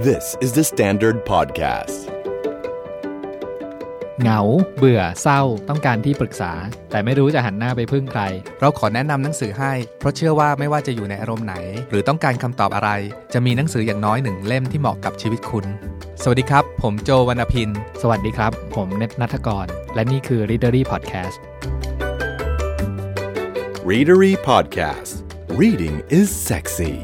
This is the Standard Podcast. เหงาเบื่อเศร้าต้องการที่ปรึกษาแต่ไม่รู้จะหันหน้าไปพึ่งใครเราขอแนะนำหนังสือให้เพราะเชื่อว่าไม่ว่าจะอยู่ในอารมณ์ไหนหรือต้องการคำตอบอะไรจะมีหนังสืออย่างน้อยหนึ่งเล่มที่เหมาะกับชีวิตคุณสวัสดีครับผมโจวรรณพินสวัสดีครับผมเนตณัฐกรและนี่คือ Readery Podcast Readery Podcast. Reading is sexy.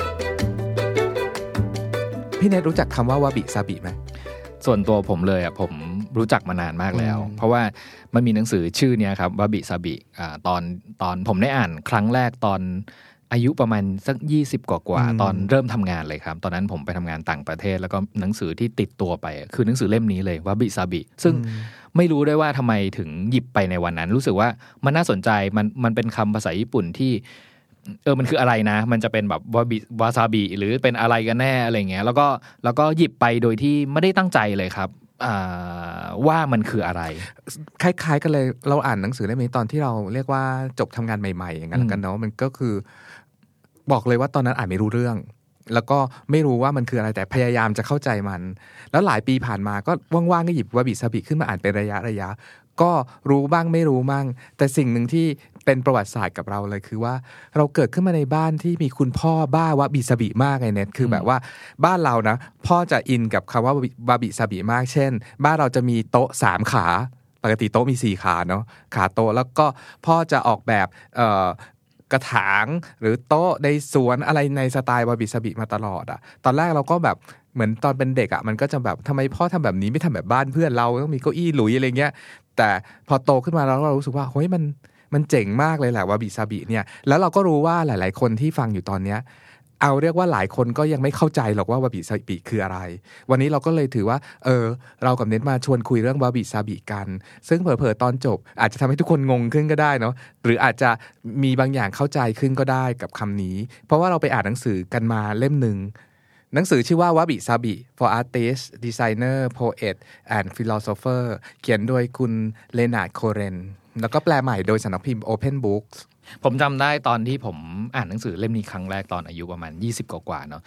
พี่เนตรู้จักคำว่าวาบิซาบิไหมส่วนตัวผมเลยผมรู้จักมานานมากแล้วเพราะว่ามันมีหนังสือชื่อเนี้ยครับวาบิซาบิตอนผมได้อ่านครั้งแรกตอนอายุประมาณสัก20กว่าตอนเริ่มทำงานเลยครับตอนนั้นผมไปทำงานต่างประเทศแล้วก็หนังสือที่ติดตัวไปคือหนังสือเล่มนี้เลยวาบิซาบิซึ่งไม่รู้ได้ว่าทำไมถึงหยิบไปในวันนั้นรู้สึกว่ามันน่าสนใจมันเป็นคำภาษาญี่ปุ่นที่มันคืออะไรนะมันจะเป็นแบบวาซาบิหรือเป็นอะไรกันแน่อะไรเงี้ยแล้วก็หยิบไปโดยที่ไม่ได้ตั้งใจเลยครับว่ามันคืออะไรคล้ายๆกันเลยเราอ่านหนังสือเล่มนี้ตอนที่เราเรียกว่าจบทำงานใหม่ๆอย่างนั้นกันเนาะมันก็คือบอกเลยว่าตอนนั้นอ่านไม่รู้เรื่องแล้วก็ไม่รู้ว่ามันคืออะไรแต่พยายามจะเข้าใจมันแล้วหลายปีผ่านมาก็ว่างๆก็หยิบวาบิซาบิขึ้นมาอ่านเป็นระยะก็รู้บ้างไม่รู้บ้างแต่สิ่งหนึ่งที่เป็นประวัติศาสตร์กับเราเลยคือว่าเราเกิดขึ้นมาในบ้านที่มีคุณพ่อบ้าวาบิซาบิมากไงเน็ตคือแบบว่าบ้านเรานะพ่อจะอินกับคำว่าวาบิซาบิมากเช่นบ้านเราจะมีโต๊ะ3ขาปกติโต๊ะมี4ขาเนาะขาโต๊ะแล้วก็พ่อจะออกแบบกระถางหรือโต๊ะในสวนอะไรในสไตล์วาบิซาบิมาตลอดอ่ะตอนแรกเราก็แบบเหมือนตอนเป็นเด็กอ่ะมันก็จะแบบทำไมพ่อทำแบบนี้ไม่ทำแบบบ้านเพื่อนเราต้องมีเก้าอี้หลุยอะไรเงี้ยแต่พอโตขึ้นมาแล้วเรารู้สึกว่าเฮ้ยมันเจ๋งมากเลยแหละวาบิซาบิเนี่ยแล้วเราก็รู้ว่าหลายๆคนที่ฟังอยู่ตอนเนี้ยเอาเรียกว่าหลายคนก็ยังไม่เข้าใจหรอกว่าวาบิซาบิคืออะไรวันนี้เราก็เลยถือว่าเรากับเน็ตมาชวนคุยเรื่องวาบิซาบิกันซึ่งเผลอๆตอนจบอาจจะทำให้ทุกคนงงขึ้นก็ได้เนาะหรืออาจจะมีบางอย่างเข้าใจขึ้นก็ได้กับคำนี้เพราะว่าเราไปอ่านหนังสือกันมาเล่มนึงหนังสือชื่อว่าวาบิซาบิ for artists designer poet and philosopher เขียนโดยคุณเลนาร์ด โคเรนแล้วก็แปลใหม่โดยสำนักพิมพ์ Open Books ผมจำได้ตอนที่ผมอ่านหนังสือเล่มนี้ครั้งแรกตอนอายุประมาณ20กว่าเนาะ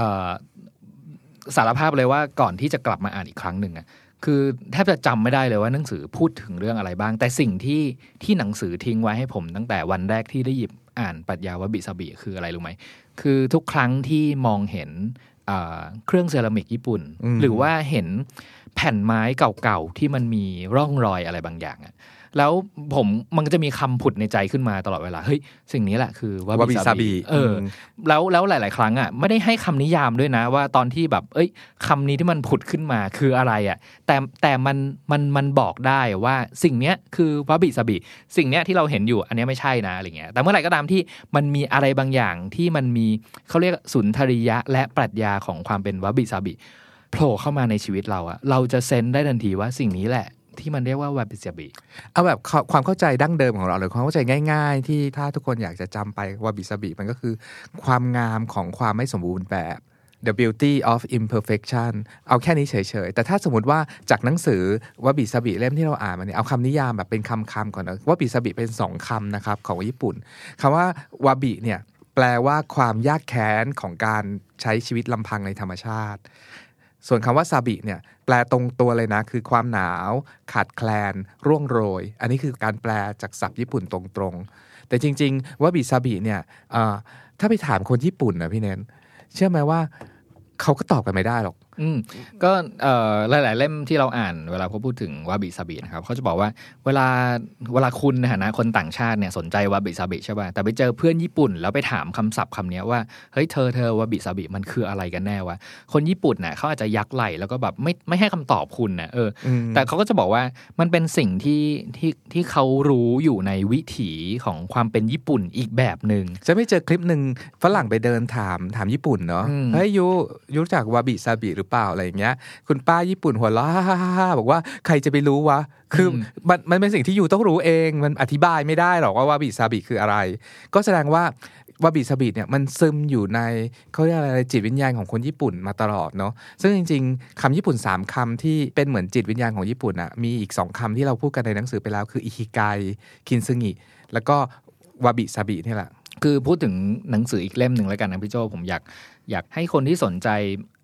สารภาพเลยว่าก่อนที่จะกลับมาอ่านอีกครั้งหนึ่งคือแทบจะจำไม่ได้เลยว่าหนังสือพูดถึงเรื่องอะไรบ้างแต่สิ่งที่หนังสือทิ้งไว้ให้ผมตั้งแต่วันแรกที่ได้หยิบอ่านปรัชญาวาบิซาบิคืออะไรรู้ไหมคือทุกครั้งที่มองเห็นเครื่องเซรามิกญี่ปุ่นหรือว่าเห็นแผ่นไม้เก่าๆที่มันมีร่องรอยอะไรบางอย่างแล้วมันก็จะมีคำผุดในใจขึ้นมาตลอดเวลาเฮ้ยสิ่งนี้แหละคือวาบิซาบิแล้วหลายๆครั้งไม่ได้ให้คำนิยามด้วยนะว่าตอนที่แบบคำนี้ที่มันผุดขึ้นมาคืออะไรแต่มันบอกได้ว่าสิ่งเนี้ยคือวาบิซาบิสิ่งเนี้ยที่เราเห็นอยู่อันนี้ไม่ใช่นะอะไรเงี้ยแต่เมื่อไหร่ก็ตามที่มันมีอะไรบางอย่างที่มันมีเขาเรียกสุนทรียะและปรัชญาของความเป็นวาบิซาบิโผล่เข้ามาในชีวิตเราจะเซนส์ได้ทันทีว่าสิ่งนี้แหละที่มันเรียกว่าวาบิซาบิเอาแบบความเข้าใจดั้งเดิมของเราหรือความเข้าใจง่ายๆที่ถ้าทุกคนอยากจะจำไปวาบิซาบิมันก็คือความงามของความไม่สมบูรณ์แบบ The beauty of imperfection เอาแค่นี้เฉยๆแต่ถ้าสมมติว่าจากหนังสือวาบิซาบิเล่มที่เราอ่านมาเนี่ยเอาคำนิยามแบบเป็นคำๆก่อนนะวาบิซาบิเป็น2คำนะครับของญี่ปุ่นคำว่าวาบิเนี่ยแปลว่าความยากแค้นของการใช้ชีวิตลำพังในธรรมชาติส่วนคำว่าซาบิเนี่ยแปลตรงตัวเลยนะคือความหนาวขาดแคลนร่วงโรยอันนี้คือการแปลจากศัพท์ญี่ปุ่นตรงๆแต่จริงๆวาบิซาบิเนี่ยถ้าไปถามคนญี่ปุ่นนะพี่เน้นเชื่อไหมว่าเขาก็ตอบกันไม่ได้หรอกก็หลายๆเล่มที่เราอ่านเวลาเขาพูดถึงวาบิซาบินะครับเขาจะบอกว่าเวลาคุณในฐานะคนต่างชาติเนี่ยสนใจวาบิซาบิใช่ป่ะแต่ไปเจอเพื่อนญี่ปุ่นแล้วไปถามคำศัพท์คำนี้ว่าเฮ้ยเธอวาบิซาบิมันคืออะไรกันแน่วะคนญี่ปุ่นน่ะเขาอาจจะยักไหล่แล้วก็แบบไม่ให้คำตอบคุณนะแต่เขาก็จะบอกว่ามันเป็นสิ่งที่เขารู้อยู่ในวิถีของความเป็นญี่ปุ่นอีกแบบนึงจะไม่เจอคลิปนึงฝรั่งไปเดินถามญี่ปุ่นเนาะเฮ้ยยูรู้จักวาบิซาบิหรือเปล่าอะไรอย่างเงี้ยคุณป้าญี่ปุ่นหัวเราะบอกว่าใครจะไปรู้วะคือมันเป็นสิ่งที่ยูต้องรู้เองมันอธิบายไม่ได้หรอกว่าวาบิซาบิคืออะไรก็แสดงว่าวาบิซาบิเนี่ยมันซึมอยู่ในเขาเรียกอะไรจิตวิญญาณของคนญี่ปุ่นมาตลอดเนาะซึ่งจริงๆคำญี่ปุ่น3คำที่เป็นเหมือนจิตวิญญาณของญี่ปุ่นมีอีก2คำที่เราพูดกันในหนังสือไปแล้วคืออิคิไกคินซึงิแล้วก็วาบิซาบินี่แหละคือพูดถึงหนังสืออีกเล่มหนึ่งแล้วกันนะพี่โจผมอยากให้คนที่สนใจ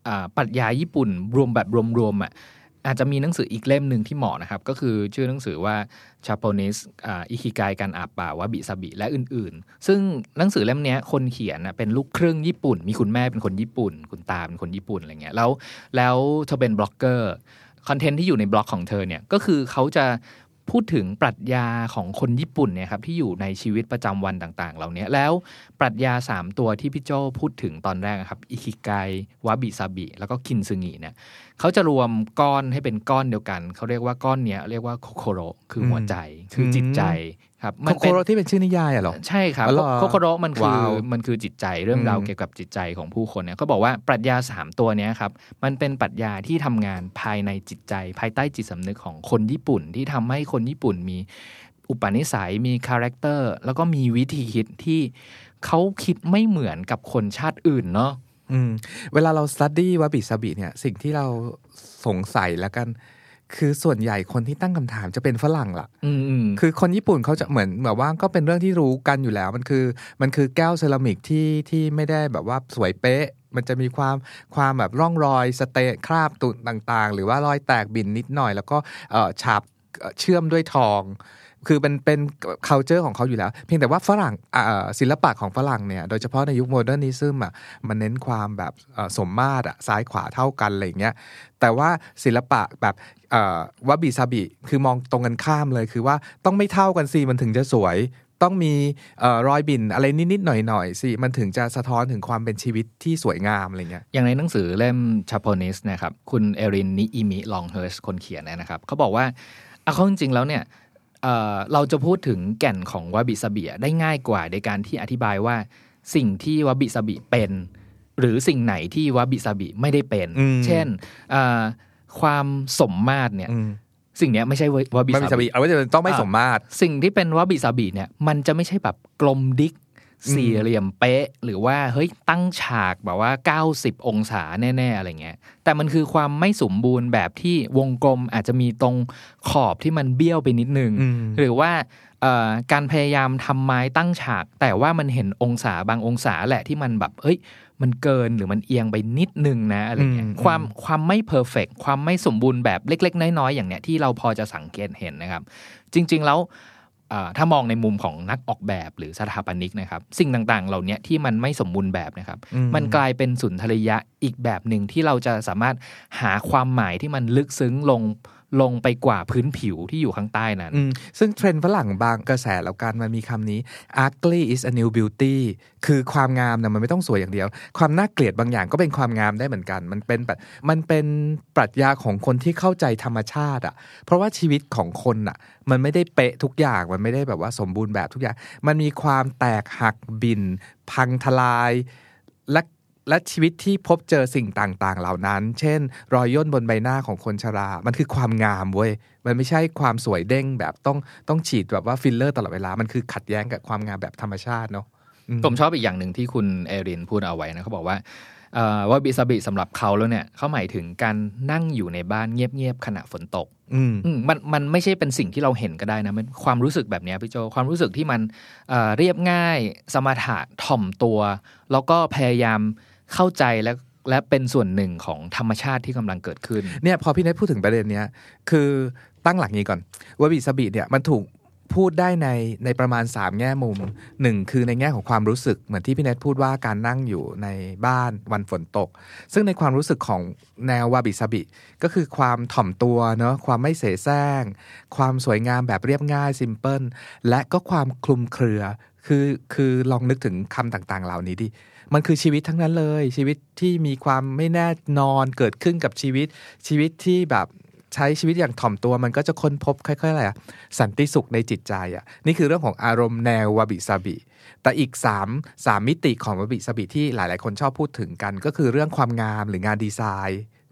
ปรัชญาญี่ปุ่นรวมแบบรวมๆอาจจะมีหนังสืออีกเล่มหนึ่งที่เหมาะนะครับก็คือชื่อหนังสือว่า Japanese อิคิไกการอาบป่าวาบิซาบิและอื่นๆซึ่งหนังสือเล่มนี้คนเขียนเป็นลูกครึ่งญี่ปุ่นมีคุณแม่เป็นคนญี่ปุ่นคุณตาเป็นคนญี่ปุ่นอะไรเงี้ยแล้วเธอเป็นบล็อกเกอร์คอนเทนต์ที่อยู่ในบล็อกของเธอเนี่ยก็คือเขาจะพูดถึงปรัชญาของคนญี่ปุ่นเนี่ยครับที่อยู่ในชีวิตประจำวันต่างๆเหล่านี้แล้วปรัชญา3ตัวที่พี่โจพูดถึงตอนแรกครับอิคิไกวาบิซาบิแล้วก็คินซึงิเนี่ยเขาจะรวมก้อนให้เป็นก้อนเดียวกันเขาเรียกว่าก้อนเนี้ยเรียกว่าโคโคโรคือหัวใจคือจิตใจครับโคโคโรที่เป็นชื่อนิยายเหรอใช่ครับโคโคโรมันคือจิตใจเรื่องราวเกี่ยวกับจิตใจของผู้คนเนี่ยเขาบอกว่าปรัชญา3ตัวนี้ครับมันเป็นปรัชญาที่ทำงานภายในจิตใจภายใต้จิตสำนึกของคนญี่ปุ่นที่ทำให้คนญี่ปุ่นมีอุปนิสัยมีคาแรคเตอร์แล้วก็มีวิธีคิดที่เขาคิดไม่เหมือนกับคนชาติอื่นเนาะเวลาเราสตัดดี้วาบิซาบิเนี่ยสิ่งที่เราสงสัยแล้วกันคือส่วนใหญ่คนที่ตั้งคำถามจะเป็นฝรั่งล่ะคือคนญี่ปุ่นเขาจะเหมือนแบบว่าก็เป็นเรื่องที่รู้กันอยู่แล้วมันคือแก้วเซรามิกที่ไม่ได้แบบว่าสวยเป๊ะมันจะมีความแบบร่องรอยสเตคราบตุ่นต่างๆหรือว่ารอยแตกบินนิดหน่อยแล้วก็ฉาบเชื่อมด้วยทองคือเป็น culture ของเขาอยู่แล้วเพียงแต่ว่าฝรั่งศิลปะของฝรั่งเนี่ยโดยเฉพาะในยุคโมเดิร์นนิซึมมันเน้นความแบบสมมาตรซ้ายขวาเท่ากันอะไรอย่างเงี้ยแต่ว่าศิลปะแบบวาบิซาบิคือมองตรงกันข้ามเลยคือว่าต้องไม่เท่ากันสิมันถึงจะสวยต้องมีรอยบิ่นอะไรนิดๆหน่อยๆสิมันถึงจะสะท้อนถึงความเป็นชีวิตที่สวยงามอะไรเงี้ยอย่างในหนังสือเล่ม Japanese นะครับคุณเอรินนิอิมิลองเฮิร์สคนเขียนนะครับเขาบอกว่าเขาจริงๆแล้วเนี่ยเราจะพูดถึงแก่นของวาบิซาบิได้ง่ายกว่าในการที่อธิบายว่าสิ่งที่วาบิซาบิเป็นหรือสิ่งไหนที่วาบิซาบิไม่ได้เป็นเช่นความสมมาตรเนี่ยสิ่งนี้ไม่ใช่วาบิซาบิเอาไว้จะต้องไม่สมมาตรสิ่งที่เป็นวาบิซาบิเนี่ยมันจะไม่ใช่แบบกลมดิกสี่เหลี่ยมเป๊ะหรือว่าเฮ้ยตั้งฉากแบบว่า90องศาแน่ๆอะไรเงี้ยแต่มันคือความไม่สมบูรณ์แบบที่วงกลมอาจจะมีตรงขอบที่มันเบี้ยวไปนิดนึงหรือว่าการพยายามทำไม้ตั้งฉากแต่ว่ามันเห็นองศาบางองศาแหละที่มันแบบเฮ้ยมันเกินหรือมันเอียงไปนิดนึงนะอะไรเงี้ยความไม่เพอร์เฟกต์ความไม่สมบูรณ์แบบเล็กๆน้อยๆอย่างเนี้ยที่เราพอจะสังเกตเห็นนะครับจริงๆแล้วถ้ามองในมุมของนักออกแบบหรือสถาปนิกนะครับสิ่งต่างๆเหล่านี้ที่มันไม่สมบูรณ์แบบนะครับมันกลายเป็นสุนทรียะอีกแบบหนึ่งที่เราจะสามารถหาความหมายที่มันลึกซึ้งลงไปกว่าพื้นผิวที่อยู่ข้างใต้นั้นซึ่งเทรนด์ฝรั่งบางกระแสแล้วกันมันมีคำนี้ ugly is a new beauty คือความงามเนี่ยมันไม่ต้องสวยอย่างเดียวความน่าเกลียดบางอย่างก็เป็นความงามได้เหมือนกันมันเป็นปรัชญาของคนที่เข้าใจธรรมชาติเพราะว่าชีวิตของคนมันไม่ได้เป๊ะทุกอย่างมันไม่ได้แบบว่าสมบูรณ์แบบทุกอย่างมันมีความแตกหักบินพังทลายและชีวิตที่พบเจอสิ่งต่างๆเหล่านั้นเช่นรอยย่นบนใบหน้าของคนชรามันคือความงามเว้ยมันไม่ใช่ความสวยเด้งแบบต้องฉีดแบบว่าฟิลเลอร์ตลอดเวลามันคือขัดแย้งกับความงามแบบธรรมชาติเนาะผมชอบอีกอย่างหนึ่งที่คุณเอรินพูดเอาไว้นะเขาบอกว่าวาบิซาบิสำหรับเขาแล้วเนี่ยเขาหมายถึงการนั่งอยู่ในบ้านเงียบๆขณะฝนตกมันไม่ใช่เป็นสิ่งที่เราเห็นก็ได้นะมันความรู้สึกแบบนี้พี่โจความรู้สึกที่มันเรียบง่ายสมถะถ่อมตัวแล้วก็พยายามเข้าใจและเป็นส่วนหนึ่งของธรรมชาติที่กำลังเกิดขึ้นเนี่ยพอพี่เนทพูดถึงประเด็นเนี้ยคือตั้งหลักนี้ก่อนวาบิซาบิเนี่ยมันถูกพูดได้ในประมาณ3แง่มุม1คือในแง่ของความรู้สึกเหมือนที่พี่เนทพูดว่าการนั่งอยู่ในบ้านวันฝนตกซึ่งในความรู้สึกของแนววาบิซาบิก็คือความถ่อมตัวเนาะความไม่เสแสร้งความสวยงามแบบเรียบง่ายซิมเพิลและก็ความคลุมเครือคือลองนึกถึงคำต่างๆเหล่านี้ดิมันคือชีวิตทั้งนั้นเลยชีวิตที่มีความไม่แน่นอนเกิดขึ้นกับชีวิตที่แบบใช้ชีวิตอย่างถ่อมตัวมันก็จะค้นพบค่อยๆอะไรสันติสุขในจิตใจนี่คือเรื่องของอารมณ์แนววาบิซาบิแต่อีก3มิติของวาบิซาบิที่หลายๆคนชอบพูดถึงกันก็คือเรื่องความงามหรืองานดีไซน์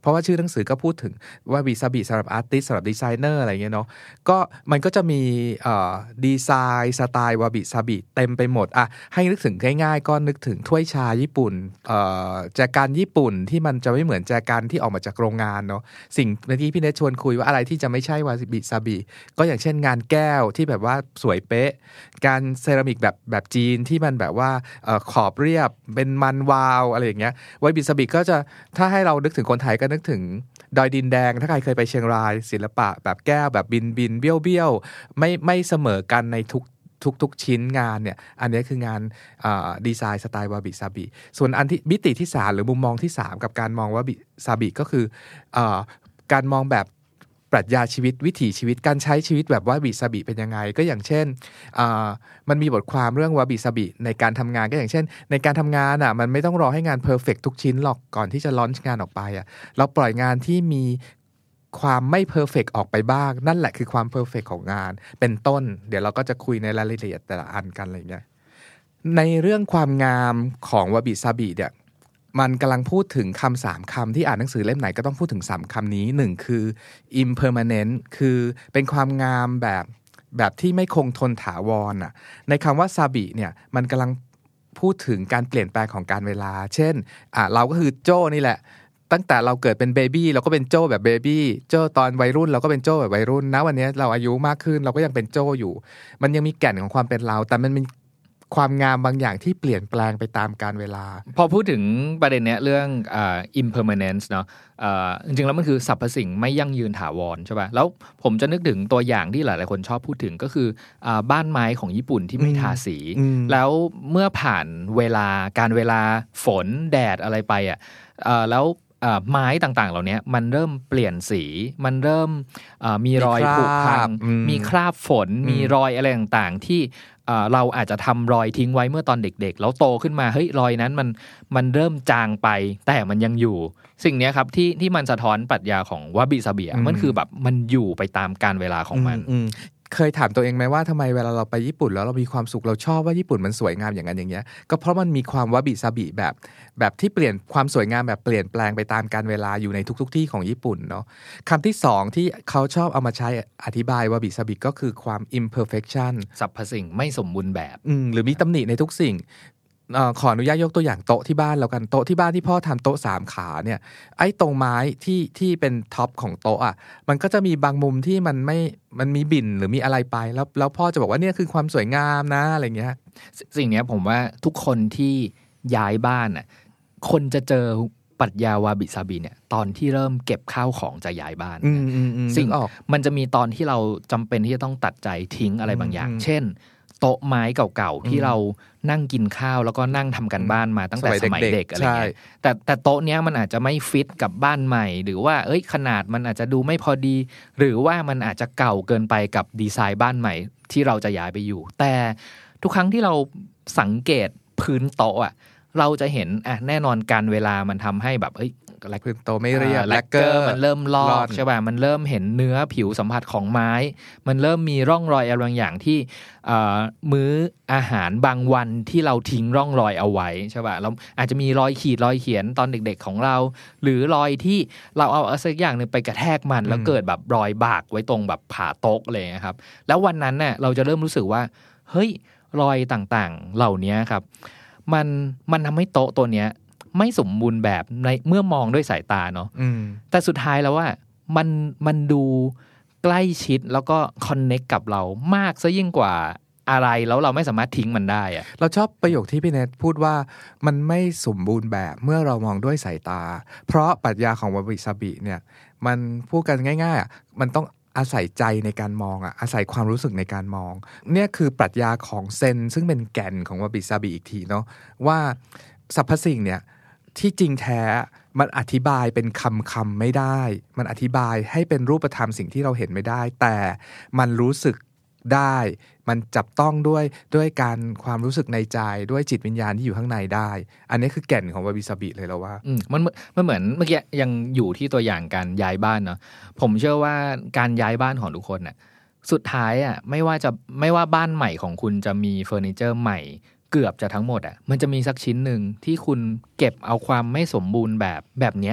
เพราะว่าชื่อหนังสือก็พูดถึงวาบิซาบิสำหรับอาร์ติสต์สำหรับดีไซเนอร์อะไรเงี้ยเนาะก็มันก็จะมีดีไซน์สไตล์วาบิซาบิเต็มไปหมดอ่ะให้นึกถึงง่ายๆก็นึกถึงถ้วยชาญี่ปุ่นแจกันญี่ปุ่นที่มันจะไม่เหมือนแจกันที่ออกมาจากโรงงานเนาะสิ่งเมื่อกี้พี่เนทชวนคุยว่าอะไรที่จะไม่ใช่วาบิซาบิก็อย่างเช่นงานแก้วที่แบบว่าสวยเป๊ะการเซรามิกแบบจีนที่มันแบบว่าขอบเรียบเป็นมันวาวอะไรอย่างเงี้ยวาบิซาบิก็จะถ้าให้เรานึกถึงคนไทยก็นึกถึงดอยดินแดงถ้าใครเคยไปเชียงรายศิลปะแบบแก้วแบบบินเบี้ยวไม่เสมอกันในทุกชิ้นงานเนี่ยอันนี้คืองานดีไซน์สไตล์วาบิซาบิส่วนอันที่มิติที่3หรือมุมมองที่3กับการมองวาบิซาบิก็คือการมองแบบปรัชญาชีวิตวิถีชีวิตการใช้ชีวิตแบบวาบิซาบิเป็นยังไงก็อย่างเช่นมันมีบทความเรื่องวาบิซาบิในการทำงานก็อย่างเช่นในการทำงานอ่ะมันไม่ต้องรอให้งานเพอร์เฟกต์ทุกชิ้นหรอกก่อนที่จะลอนช์งานออกไปอ่ะเราปล่อยงานที่มีความไม่เพอร์เฟกต์ออกไปบ้างนั่นแหละคือความเพอร์เฟกต์ของงานเป็นต้นเดี๋ยวเราก็จะคุยในรายละเอียดแต่ละอันกันอะไรเงี้ยในเรื่องความงามของวาบิซาบิเนี่ยมันกำลังพูดถึงคำ3คำที่อ่านหนังสือเล่มไหนก็ต้องพูดถึง3คำนี้1คือ impermanent คือเป็นความงามแบบที่ไม่คงทนถาวรอ่ะในคำว่าซาบิเนี่ยมันกำลังพูดถึงการเปลี่ยนแปลงของการเวลาเช่นเราก็คือโจ้นี่แหละตั้งแต่เราเกิดเป็นเบบี้เราก็เป็นโจ้แบบเบบี้โจ้ตอนวัยรุ่นเราก็เป็นโจ้แบบวัยรุ่นนะวันนี้เราอายุมากขึ้นเราก็ยังเป็นโจ้อยู่มันยังมีแก่นของความเป็นเราแต่มันมีความงามบางอย่างที่เปลี่ยนแปลงไปตามกาลเวลาพอพูดถึงประเด็นเนี้ยเรื่องimpermanence เนาะจริงๆแล้วมันคือสรรพสิ่งไม่ยั่งยืนถาวรใช่ป่ะแล้วผมจะนึกถึงตัวอย่างที่หลายๆคนชอบพูดถึงก็คือบ้านไม้ของญี่ปุ่นที่ไม่ทาสีแล้วเมื่อผ่านการเวลาฝนแดดอะไรไปแล้วไม้ต่างๆเหล่านี้มันเริ่มเปลี่ยนสีมันเริ่มมีรอยผุพังมีคราบฝนมีรอยอะไรต่างๆที่เราอาจจะทำรอยทิ้งไว้เมื่อตอนเด็กๆแล้วโตขึ้นมาเฮ้ยรอยนั้นมันเริ่มจางไปแต่มันยังอยู่สิ่งนี้ครับที่มันสะท้อนปรัชญาของวาบิซาบิมันคือแบบมันอยู่ไปตามกาลเวลาของมันเคยถามตัวเองไหมว่าทำไมเวลาเราไปญี่ปุ่นแล้วเรามีความสุขเราชอบว่าญี่ปุ่นมันสวยงามอย่างนั้นอย่างเงี้ยก็เพราะมันมีความวาบิซาบิแบบที่เปลี่ยนความสวยงามแบบเปลี่ยนแปลงไปตามกาลเวลาอยู่ในทุกที่ของญี่ปุ่นเนาะคำที่2ที่เขาชอบเอามาใช้อธิบายวาบิซาบิก็คือความ imperfection สรรพสิ่งไม่สมบูรณ์แบบหรือมีตำหนิในทุกสิ่งขออนุญาตยกตัวอย่างโต๊ะที่บ้านแล้วกันโต๊ะที่บ้านที่พ่อทำโต๊ะ3ขาเนี่ยไอ้ตรงไม้ที่เป็นท็อปของโต๊ะอ่ะมันก็จะมีบางมุมที่มันมีบิ่นหรือมีอะไรไปแล้วพ่อจะบอกว่าเนี่ยคือความสวยงามนะอะไรเงี้ยสิ่งนี้ผมว่าทุกคนที่ย้ายบ้านอ่ะคนจะเจอปรัชญาวาบิซาบิเนี่ยตอนที่เริ่มเก็บข้าวของจะย้ายบ้านสิ่งมันจะมีตอนที่เราจำเป็นที่จะต้องตัดใจทิ้งอะไรบางอย่างเช่นโต๊ะไม้เก่าๆที่เรานั่งกินข้าวแล้วก็นั่งทำกันบ้านมาตั้งแต่สมัยเด็กอะไรเงี้ยแต่โต๊ะเนี้ยมันอาจจะไม่ฟิตกับบ้านใหม่หรือว่าขนาดมันอาจจะดูไม่พอดีหรือว่ามันอาจจะเก่าเกินไปกับดีไซน์บ้านใหม่ที่เราจะย้ายไปอยู่แต่ทุกครั้งที่เราสังเกตพื้นโต๊ะเราจะเห็นแน่นอนการเวลามันทำให้แบบพื้นโต๊ะไม่เรียบแลกเกอร์มันเริ่มลอกใช่ป่ะมันเริ่มเห็นเนื้อผิวสัมผัสของไม้มันเริ่มมีร่องรอยอะไรบางอย่างที่มื้ออาหารบางวันที่เราทิ้งร่องรอยเอาไว้ใช่ป่ะเราอาจจะมีรอยขีดรอยเขียนตอนเด็กๆของเราหรือรอยที่เราเอาสักอย่างนึงไปกระแทกมันแล้วเกิดแบบรอยบากไว้ตรงแบบผาโต๊ะเลยนะครับแล้ววันนั้นน่ะเราจะเริ่มรู้สึกว่าเฮ้ยรอยต่างๆเหล่านี้ครับมันทำให้โต๊ะตัวเนี้ยไม่สมบูรณ์แบบในเมื่อมองด้วยสายตาเนาะแต่สุดท้ายแล้วว่ามันดูใกล้ชิดแล้วก็คอนเนคกับเรามากซะยิ่งกว่าอะไรแล้วเราไม่สามารถทิ้งมันได้อะเราชอบประโยคที่พี่เนทพูดว่ามันไม่สมบูรณ์แบบเมื่อเรามองด้วยสายตาเพราะปรัชญาของวาบิซาบิเนี่ยมันพูดกันง่ายๆมันต้องอาศัยใจในการมองอาศัยความรู้สึกในการมองเนี่ยคือปรัชญาของเซนซึ่งเป็นแก่นของวาบิซาบิอีกทีเนาะว่าสรรพสิ่งเนี่ยที่จริงแท้มันอธิบายเป็นคำไม่ได้มันอธิบายให้เป็นรูปธรรมสิ่งที่เราเห็นไม่ได้แต่มันรู้สึกได้มันจับต้องด้วยการความรู้สึกในใจด้วยจิตวิญญาณที่อยู่ข้างในได้อันนี้คือแก่นของวาบิซาบิเลยแล้วว่ามันเหมือนเมื่อกี้ยังอยู่ที่ตัวอย่างการย้ายบ้านเนาะผมเชื่อว่าการย้ายบ้านของทุกคนน่ะสุดท้ายไม่ว่าบ้านใหม่ของคุณจะมีเฟอร์นิเจอร์ใหม่เกือบจะทั้งหมดมันจะมีสักชิ้นหนึ่งที่คุณเก็บเอาความไม่สมบูรณ์แบบเนี้ย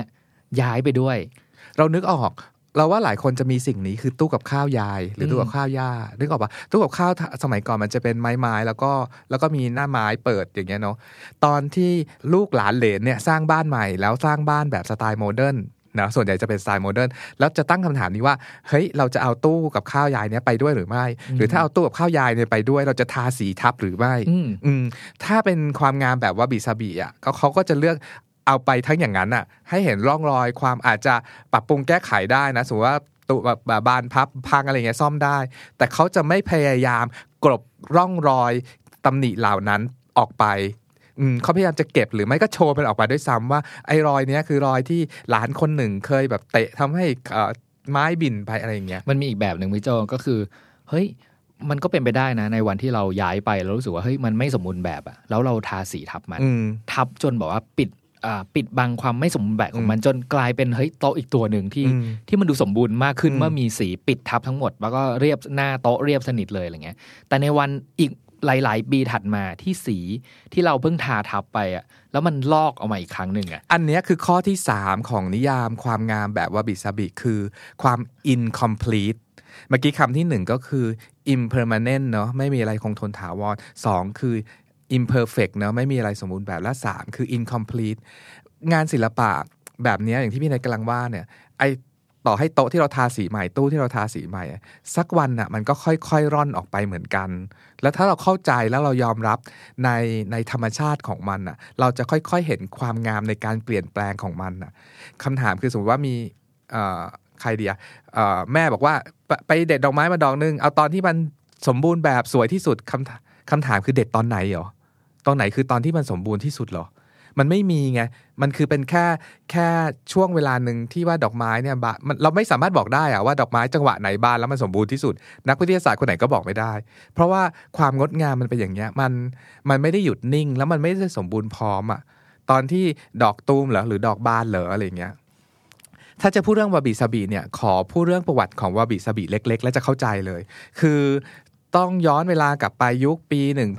ย้ายไปด้วยเรานึกออกเราว่าหลายคนจะมีสิ่งนี้คือตู้กับข้าวยายหรือตู้กับข้าวย่านึกออกปะตู้กับข้าวสมัยก่อนมันจะเป็นไม้ๆแล้วก็มีหน้าไม้เปิดอย่างเงี้ยเนาะตอนที่ลูกหลานเหลนเนี่ยสร้างบ้านใหม่แล้วสร้างบ้านแบบสไตล์โมเดิร์นนะส่วนใหญ่จะเป็นสไตล์โมเดิร์นแล้วจะตั้งคำถามนี้ว่าเฮ้ยเราจะเอาตู้กับข้าวยายเนี้ยไปด้วยหรือไม่หรือถ้าเอาตู้กับข้าวยายเนี่ยไปด้วยเราจะทาสีทับหรือไม่ถ้าเป็นความงามแบบว่าบิซาบิอ่ะเขาก็จะเลือกเอาไปทั้งอย่างนั้นอ่ะให้เห็นร่องรอยความอาจจะปรับปรุงแก้ไขได้นะสมมติว่าตู้แบบบานพังอะไรเงี้ยซ่อมได้แต่เขาจะไม่พยายามกลบร่องรอยตำหนิเหล่านั้นออกไปเขาพยายามจะเก็บหรือไม่ก็โชว์มันออกมาด้วยซ้ำว่าไอ้รอยเนี้ยคือรอยที่หลานคนหนึ่งเคยแบบเตะทำให้ไม้บิ่นไปอะไรอย่างเงี้ยมันมีอีกแบบหนึ่งพี่โจก็คือเฮ้ยมันก็เป็นไปได้นะในวันที่เราย้ายไปเรารู้สึกว่าเฮ้ยมันไม่สมบูรณ์แบบอะแล้วเราทาสีทับมันทับจนบอกว่าปิดบังความไม่สมบูรณ์แบบของมันจนกลายเป็นเฮ้ยโต๊ะอีกตัวหนึ่งที่มันดูสมบูรณ์มากขึ้นเมื่อมีสีปิดทับทั้งหมดแล้วก็เรียบหน้าโต๊ะเรียบสนิทเลยอะไรเงี้ยแต่ในวันอีกหลายๆปีถัดมาที่สีที่เราเพิ่งทาทับไปอ่ะแล้วมันลอกออกมาอีกครั้งหนึ่งอ่ะอันนี้คือข้อที่3ของนิยามความงามแบบวาบิซาบิคือความ incomplete เมื่อกี้คำที่1ก็คือ impermanent เนาะไม่มีอะไรคงทนถาวร2คือ imperfect เนาะไม่มีอะไรสมบูรณ์แบบและ3คือ incomplete งานศิลปะแบบนี้อย่างที่พี่นายกำลังว่าเนี่ยไอต่อให้โต๊ะที่เราทาสีใหม่ตู้ที่เราทาสีใหม่สักวันน่ะมันก็ค่อยๆร่อนออกไปเหมือนกันแล้วถ้าเราเข้าใจแล้วเรายอมรับในธรรมชาติของมันน่ะเราจะค่อยๆเห็นความงามในการเปลี่ยนแปลงของมันน่ะคำถามคือสมมติว่ามีใครเดียแม่บอกว่าไปเด็ดดอกไม้มาดอกนึงเอาตอนที่มันสมบูรณ์แบบสวยที่สุดคำถามคือเด็ดตอนไหนเหรอตอนไหนคือตอนที่มันสมบูรณ์ที่สุดเหรอมันไม่มีไงมันคือเป็นแค่ช่วงเวลาหนึ่งที่ว่าดอกไม้เนี่ยเราไม่สามารถบอกได้อะว่าดอกไม้จังหวะไหนบานแล้วมันสมบูรณ์ที่สุดนักวิทยาศาสตร์คนไหนก็บอกไม่ได้เพราะว่าความงดงามมันเป็นอย่างเงี้ยมันไม่ได้หยุดนิ่งแล้วมันไม่ได้สมบูรณ์พร้อมอะตอนที่ดอกตูมเหรอหรือดอกบานเหรออะไรเงี้ยถ้าจะพูดเรื่องวาบิซาบิเนี่ยขอพูดเรื่องประวัติของวาบิซาบิเล็กๆแล้วจะเข้าใจเลยคือต้องย้อนเวลากลับไปยุคปี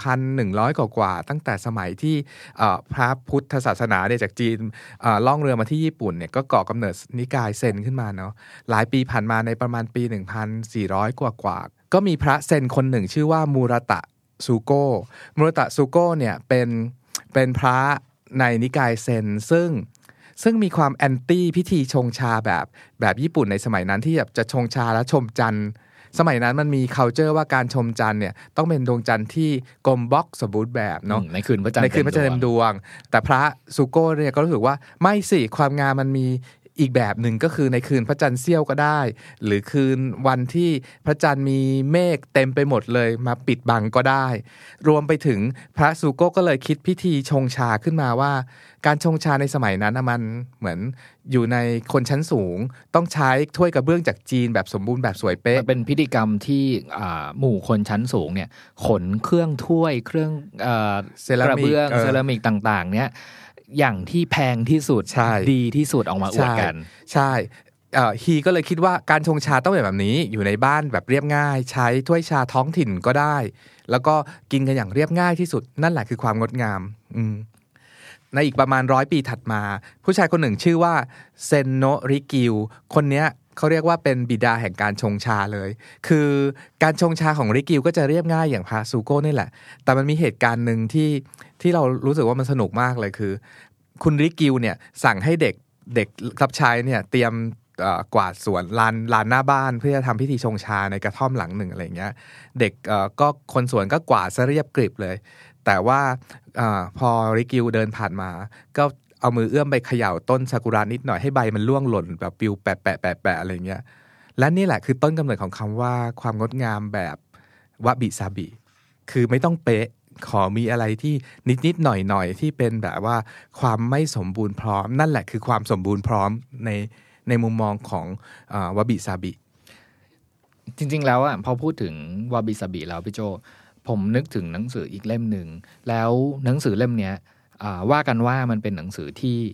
1,100 กว่าตั้งแต่สมัยที่พระพุทธศาสนาเนี่ยจากจีนล่องเรือมาที่ญี่ปุ่นเนี่ยก็ก่อกำเนิดนิกายเซนขึ้นมาเนาะหลายปีผ่านมาในประมาณปี 1,400 กว่าก็มีพระเซนคนหนึ่งชื่อว่ามูราตะซูโก้เนี่ยเป็นพระในนิกายเซนซึ่งมีความแอนตี้พิธีชงชาแบบญี่ปุ่นในสมัยนั้นที่แบบจะชงชาแล้วชมจันทร์สมัยนั้นมันมี culture ว่าการชมจันทร์เนี่ยต้องเป็นดวงจันทร์ที่กลมบล็อกสมบูรณ์แบบเนาะในคืนพระจันทร์เต็มดวงแต่พระซูโก้เนี่ยก็รู้สึกว่าไม่สิความงามมันมีอีกแบบหนึ่งก็คือในคืนพระจันทร์เสี้ยวก็ได้หรือคืนวันที่พระจันทร์มีเมฆเต็มไปหมดเลยมาปิดบังก็ได้รวมไปถึงพระซูโก้ก็เลยคิดพิธีชงชาขึ้นมาว่าการชงชาในสมัยนั้นมันเหมือนอยู่ในคนชั้นสูงต้องใช้ถ้วยกระเบื้องจากจีนแบบสมบูรณ์แบบสวยเป๊ะเป็นพิธีกรรมที่หมู่คนชั้นสูงเนี่ยขนเครื่องถ้วยเครื่องกระเบื้องเซรามิกต่างๆเนี่ยอย่างที่แพงที่สุดดีที่สุดออกมาอวดกันใช่ฮีก็เลยคิดว่าการชงชาต้องเป็นแบบนี้อยู่ในบ้านแบบเรียบง่ายใช้ถ้วยชาท้องถิ่นก็ได้แล้วก็กินกันอย่างเรียบง่ายที่สุดนั่นแหละคือความงดงามในอีกประมาณ100 ปีถัดมาผู้ชายคนหนึ่งชื่อว่าเซนโนริกิวคนเนี้ยเขาเรียกว่าเป็นบิดาแห่งการชงชาเลยคือการชงชาของริกิวก็จะเรียบง่ายอย่างพระซูโก้นี่แหละแต่มันมีเหตุการณ์หนึ่งที่เรารู้สึกว่ามันสนุกมากเลยคือคุณริกิวเนี่ยสั่งให้เด็กรับใช้เนี่ยเตรียมกวาดสวนลานหน้าบ้านเพื่อทำพิธีชงชาในกระท่อมหลังหนึ่งอะไรเงี้ยเด็กก็คนสวนก็กวาดซะเรียบกริบเลยแต่ว่าพอริกิวเดินผ่านมาก็เอามือเอื้อมไปเขย่าต้นซากุระนิดหน่อยให้ใบมันร่วงหล่นแบบปิวแปะอะไรเงี้ยและนี่แหละคือต้นกำเนิดของคำว่าความงดงามแบบวาบิซาบิคือไม่ต้องเป๊ะขอมีอะไรที่นิดหน่อยที่เป็นแบบว่าความไม่สมบูรณ์พร้อมนั่นแหละคือความสมบูรณ์พร้อมในมุมมองของวาบิซาบิจริงๆแล้วพอพูดถึงวาบิซาบิแล้วพี่โจผมนึกถึงหนังสืออีกเล่มหนึ่งแล้วหนังสือเล่มนี้ว่ากันว่ามันเป็นหนังสือที่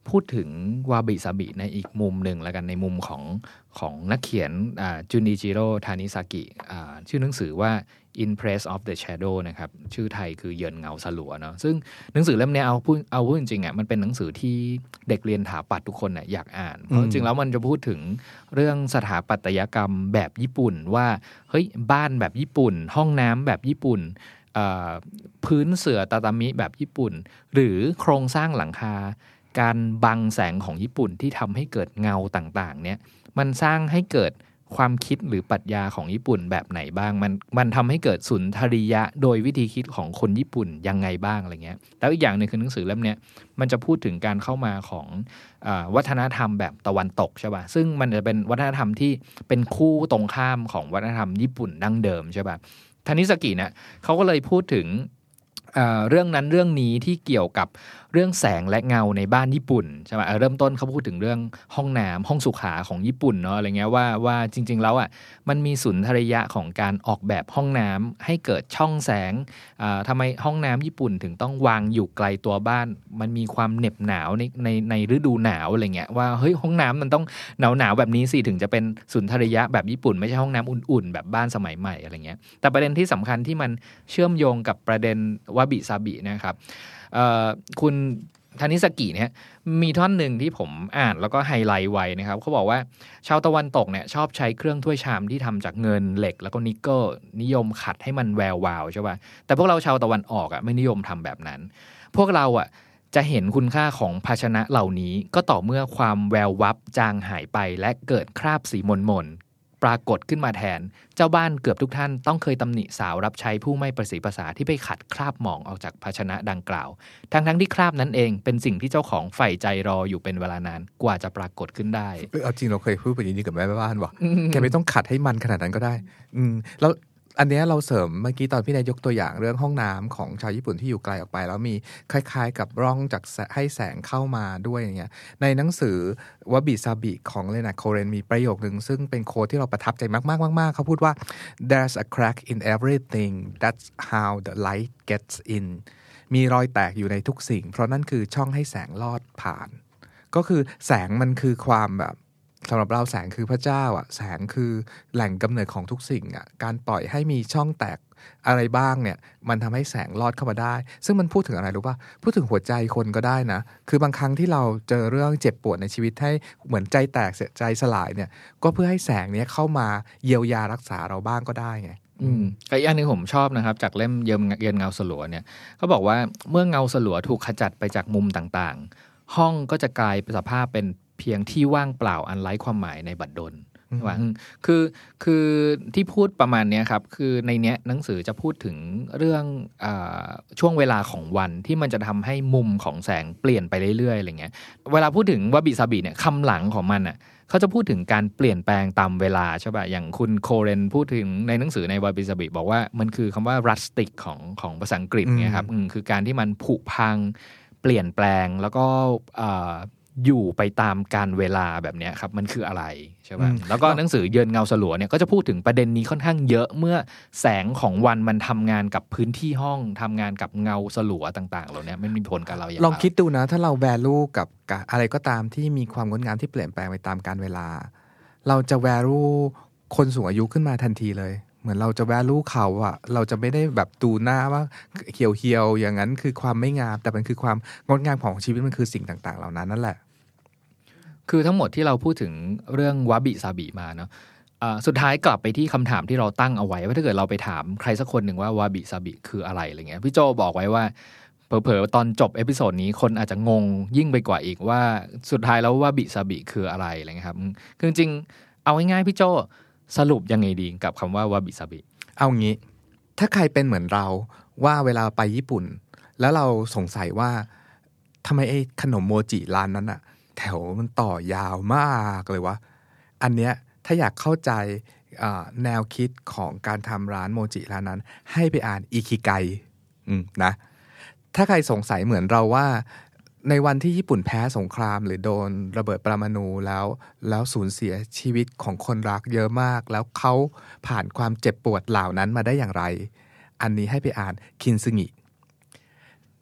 พูดถึงวาบิซาบิในอีกมุมหนึ่งแล้วกันในมุมของนักเขียนจุนิจิโร่ทานิซากิชื่อหนังสือว่า Impress of the Shadow นะครับชื่อไทยคือเยินเงาสลัวเนาะซึ่งหนังสือเล่มนี้เอาพูดจริงๆอ่ะมันเป็นหนังสือที่เด็กเรียนถาปัตย์ทุกคนน่ะอยากอ่านเพราะจริงๆแล้วมันจะพูดถึงเรื่องสถาปัตยกรรมแบบญี่ปุ่นว่าเฮ้ยบ้านแบบญี่ปุ่นห้องน้ำแบบญี่ปุ่นพื้นเสื่อตาตามิแบบญี่ปุ่นหรือโครงสร้างหลังคาการบังแสงของญี่ปุ่นที่ทำให้เกิดเงาต่างๆเนี่ยมันสร้างให้เกิดความคิดหรือปรัชญาของญี่ปุ่นแบบไหนบ้างมันทำให้เกิดสุนทรียะโดยวิธีคิดของคนญี่ปุ่นยังไงบ้างอะไรเงี้ยแล้วอีกอย่างนึงคือหนังสือเล่มนี้มันจะพูดถึงการเข้ามาของวัฒนธรรมแบบตะวันตกใช่ป่ะซึ่งมันจะเป็นวัฒนธรรมที่เป็นคู่ตรงข้ามของวัฒนธรรมญี่ปุ่นดั้งเดิมใช่ป่ะทานิซากิเนี่ยเขาก็เลยพูดถึงเรื่องนั้นเรื่องนี้ที่เกี่ยวกับเรื่องแสงและเงาในบ้านญี่ปุ่นใช่ไหมเริ่มต้นเขาพูดถึงเรื่องห้องน้ำห้องสุขาของญี่ปุ่นเนาะอะไรเงี้ยว่าจริงๆแล้วอ่ะมันมีสุนทรียะของการออกแบบห้องน้ำให้เกิดช่องแสงทำไมห้องน้ำญี่ปุ่นถึงต้องวางอยู่ไกลตัวบ้านมันมีความเหน็บหนาวในฤดูหนาวอะไรเงี้ยว่าเฮ้ยห้องน้ำมันต้องหนาวแบบนี้สิถึงจะเป็นสุนทรียะแบบญี่ปุ่นไม่ใช่ห้องน้ำอุ่นๆแบบบ้านสมัยใหม่อะไรเงี้ยแต่ประเด็นที่สำคัญที่มันเชื่อมโยงกับประเด็นวาบิซาบินะครับคุณทานิซากิเนี่ยมีท่อนหนึ่งที่ผมอ่านแล้วก็ไฮไลท์ไว้นะครับเขาบอกว่าชาวตะวันตกเนี่ยชอบใช้เครื่องถ้วยชามที่ทำจากเงินเหล็กแล้วก็นิกเกิลนิยมขัดให้มันแวววาวใช่ป่ะแต่พวกเราชาวตะวันออกอ่ะไม่นิยมทำแบบนั้นพวกเราอ่ะจะเห็นคุณค่าของภาชนะเหล่านี้ก็ต่อเมื่อความแวววับจางหายไปและเกิดคราบสีมนปรากฏขึ้นมาแทนเจ้าบ้านเกือบทุกท่านต้องเคยตำหนิสาวรับใช้ผู้ไม่ประสีภาษาที่ไปขัดคราบหมองออกจากภาชนะดังกล่าวทั้งที่คราบนั้นเองเป็นสิ่งที่เจ้าของใฝ่ใจรออยู่เป็นเวลานานกว่าจะปรากฏขึ้นได้เอาจริงเราเคยพูดแบบนี้กับแม่บ้านว่ะแกไม่ต้องขัดให้มันขนาดนั้นก็ได้แล้วอันนี้เราเสริมเมื่อกี้ตอนพี่นายยกตัวอย่างเรื่องห้องน้ำของชาวญี่ปุ่นที่อยู่ไกลออกไปแล้วมีคล้ายๆกับร่องจากให้แสงเข้ามาด้วยอย่างเงี้ยในหนังสือวาบิซาบิของเลนาโคเรนมีประโยคนึงซึ่งเป็นโค้ดที่เราประทับใจมากๆเขาพูดว่า there's a crack in everything that's how the light gets in มีรอยแตกอยู่ในทุกสิ่งเพราะนั่นคือช่องให้แสงลอดผ่านก็คือแสงมันคือความแบบสำหรับเราแสงคือพระเจ้าอ่ะแสงคือแหล่งกำเนิดของทุกสิ่งอ่ะการปล่อยให้มีช่องแตกอะไรบ้างเนี่ยมันทำให้แสงลอดเข้ามาได้ซึ่งมันพูดถึงอะไรรู้ป่ะพูดถึงหัวใจคนก็ได้นะคือบางครั้งที่เราเจอเรื่องเจ็บปวดในชีวิตให้เหมือนใจแตกใจสลายเนี่ยก็เพื่อให้แสงนี้เข้ามาเยียวยารักษาเราบ้างก็ได้ไงอีกอันนึงผมชอบนะครับจากเล่มเยินเงาสลัวเนี่ยเขาบอกว่าเมื่อเงาสลัวถูกขจัดไปจากมุมต่างๆห้องก็จะกลายเป็นสภาพเป็นเพียงที่ว่างเปล่าอันไร้ความหมายในบัดดลว่าคือที่พูดประมาณนี้ครับคือในเนี้ยหนังสือจะพูดถึงเรื่องช่วงเวลาของวันที่มันจะทำให้มุมของแสงเปลี่ยนไปเรื่อยๆอะไรเงี้ยเวลาพูดถึงวาบิซาบิเนี่ยคำหลังของมันอ่ะเขาจะพูดถึงการเปลี่ยนแปลงตามเวลาใช่ป่ะอย่างคุณโคเรนพูดถึงในหนังสือในวาบิซาบิบอกว่ามันคือคำว่า rustic ของภาษาอังกฤษเนี่ยครับคือการที่มันผุพังเปลี่ยนแปลงแล้วก็อยู่ไปตามการเวลาแบบนี้ครับมันคืออะไรใช่ป่ะแล้วก็หนังสือเยินเงาสลัวเนี่ยก็จะพูดถึงประเด็นนี้ค่อนข้างเยอะเมื่อแสงของวันมันทำงานกับพื้นที่ห้องทำงานกับเงาสลัวต่างๆเหล่านี้มันมีผลกับเราอย่างไรลองคิดดูนะถ้าเราแวลูกับอะไรก็ตามที่มีความงดงามที่เปลี่ยนแปลงไปตามการเวลาเราจะแวลูคนสูงอายุขึ้นมาทันทีเลยเหมือนเราจะแวลูเขาอะเราจะไม่ได้แบบดูหน้าว่าเหี่ยวๆอย่างนั้นคือความไม่งามแต่มันคือความงดงามของชีวิตมันคือสิ่งต่างๆเหล่านั้นนั่นแหละคือทั้งหมดที่เราพูดถึงเรื่องวาบิซาบิมาเนาะสุดท้ายกลับไปที่คำถามที่เราตั้งเอาไว้ว่าถ้าเกิดเราไปถามใครสักคนหนึ่งว่าวาบิซาบิคืออะไรอะไรเงี้ยพี่โจบอกไว้ว่าเผลอๆตอนจบเอพิโซดนี้คนอาจจะงงยิ่งไปกว่าอีกว่าสุดท้ายแล้ววาบิซาบิคืออะไรอะไรเงี้ยครับคือจริงๆเอาง่ายๆพี่โจสรุปยังไงดีกับคำว่าวาบิซาบิเอางี้ถ้าใครเป็นเหมือนเราว่าเวลาไปญี่ปุ่นแล้วเราสงสัยว่าทำไมไอ้ขนมโมจิร้านนั้นอะแถวมันต่อยาวมากเลยวะอันเนี้ยถ้าอยากเข้าใจแนวคิดของการทำร้านโมจิร้านนั้นให้ไปอ่านอิคิไกนะถ้าใครสงสัยเหมือนเราว่าในวันที่ญี่ปุ่นแพ้สงครามหรือโดนระเบิดปรมาณูแล้วสูญเสียชีวิตของคนรักเยอะมากแล้วเขาผ่านความเจ็บปวดเหล่านั้นมาได้อย่างไรอันนี้ให้ไปอ่านคินซึงิ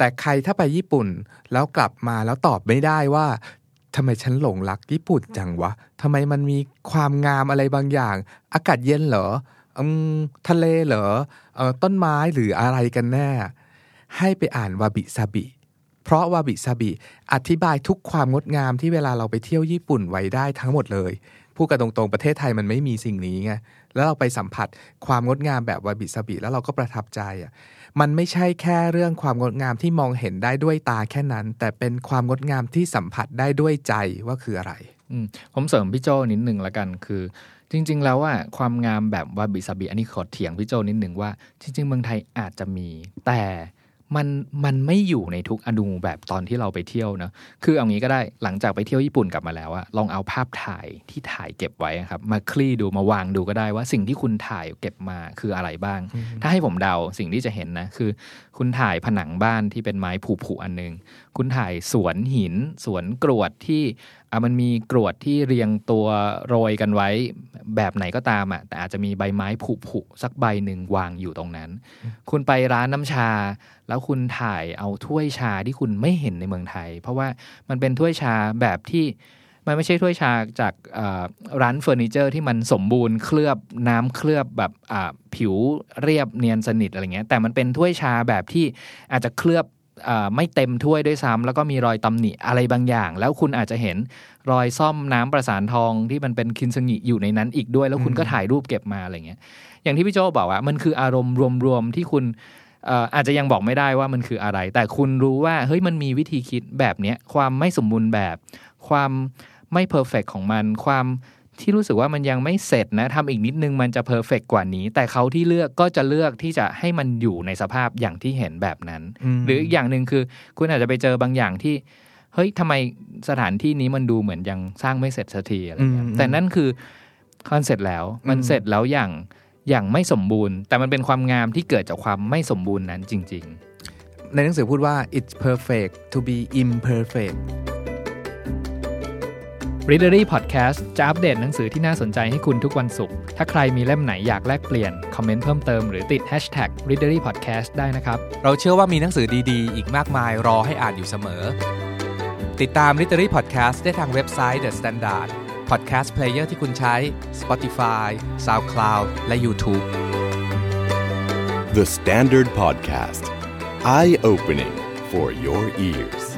แต่ใครถ้าไปญี่ปุ่นแล้วกลับมาแล้วตอบไม่ได้ว่าทำไมฉันหลงรักญี่ปุ่นจังวะทำไมมันมีความงามอะไรบางอย่างอากาศเย็นเหรอทะเลเหรอต้นไม้หรืออะไรกันแน่ให้ไปอ่านวาบิซาบิเพราะวาบิซาบิอธิบายทุกความงดงามที่เวลาเราไปเที่ยวญี่ปุ่นไว้ได้ทั้งหมดเลยพูดกันตรงๆประเทศไทยมันไม่มีสิ่งนี้ไงแล้วเราไปสัมผัสความงดงามแบบวาบิซาบิแล้วเราก็ประทับใจมันไม่ใช่แค่เรื่องความงดงามที่มองเห็นได้ด้วยตาแค่นั้นแต่เป็นความงดงามที่สัมผัสได้ด้วยใจว่าคืออะไรผมเสริมพี่โจนิดนึงละกันคือจริงๆแล้วว่าความงามแบบวาบิซาบิอันนี้ขอเถียงพี่โจนิดนึงว่าจริงๆเมืองไทยอาจจะมีแต่มันไม่อยู่ในทุกอนูแบบตอนที่เราไปเที่ยวเนอะคือเอางี้ก็ได้หลังจากไปเที่ยวญี่ปุ่นกลับมาแล้วลองเอาภาพถ่ายที่ถ่ายเก็บไว้ครับมาคลี่ดูมาวางดูก็ได้ว่าสิ่งที่คุณถ่ายเก็บมาคืออะไรบ้างถ้าให้ผมเดาสิ่งที่จะเห็นนะคือคุณถ่ายผนังบ้านที่เป็นไม้ผุๆอันนึงคุณถ่ายสวนหินสวนกรวดที่มันมีกรวดที่เรียงตัวโรยกันไว้แบบไหนก็ตามแต่อาจจะมีใบไม้ผุๆสักใบหนึ่งวางอยู่ตรงนั้นคุณไปร้านน้ำชาแล้วคุณถ่ายเอาถ้วยชาที่คุณไม่เห็นในเมืองไทยเพราะว่ามันเป็นถ้วยชาแบบที่มันไม่ใช่ถ้วยชาจากร้านเฟอร์นิเจอร์ที่มันสมบูรณ์เคลือบน้ำเคลือบแบบผิวเรียบเนียนสนิทอะไรเงี้ยแต่มันเป็นถ้วยชาแบบที่อาจจะเคลือบไม่เต็มถ้วยด้วยซ้ำแล้วก็มีรอยตำหนิอะไรบางอย่างแล้วคุณอาจจะเห็นรอยซ่อมน้ำประสานทองที่มันเป็นคินซึงิอยู่ในนั้นอีกด้วยแล้วคุณก็ถ่ายรูปเก็บมาอะไรเงี้ยอย่างที่พี่โจบอกว่ามันคืออารมณ์รวมๆที่คุณอาจจะยังบอกไม่ได้ว่ามันคืออะไรแต่คุณรู้ว่าเฮ้ยมันมีวิธีคิดแบบเนี้ยความไม่สมบูรณ์แบบความไม่เพอร์เฟกต์ของมันความที่รู้สึกว่ามันยังไม่เสร็จนะทำอีกนิดนึงมันจะเพอร์เฟกต์กว่านี้แต่เขาที่เลือกก็จะเลือกที่จะให้มันอยู่ในสภาพอย่างที่เห็นแบบนั้นหรืออีกอย่างนึงคือคุณอาจจะไปเจอบางอย่างที่เฮ้ยทำไมสถานที่นี้มันดูเหมือนยังสร้างไม่เสร็จสักทีอะไรเงี้ยแต่นั่นคือคอนเสร็จแล้วมันเสร็จแล้วอย่างไม่สมบูรณ์แต่มันเป็นความงามที่เกิดจากความไม่สมบูรณ์นั้นจริงๆในหนังสือพูดว่า it's perfect to be imperfect Readery Podcast จะอัปเดตหนังสือที่น่าสนใจให้คุณทุกวันศุกร์ถ้าใครมีเล่มไหนอยากแลกเปลี่ยนคอมเมนต์เพิ่มเติมหรือติด hashtag Readery Podcast ได้นะครับเราเชื่อว่ามีหนังสือดีๆอีกมากมายรอให้อ่านอยู่เสมอติดตาม Readery Podcast ได้ทางเว็บไซต์ The Standard Podcast Player ที่คุณใช้ Spotify, SoundCloud และ YouTube The Standard Podcast Eye Opening for your ears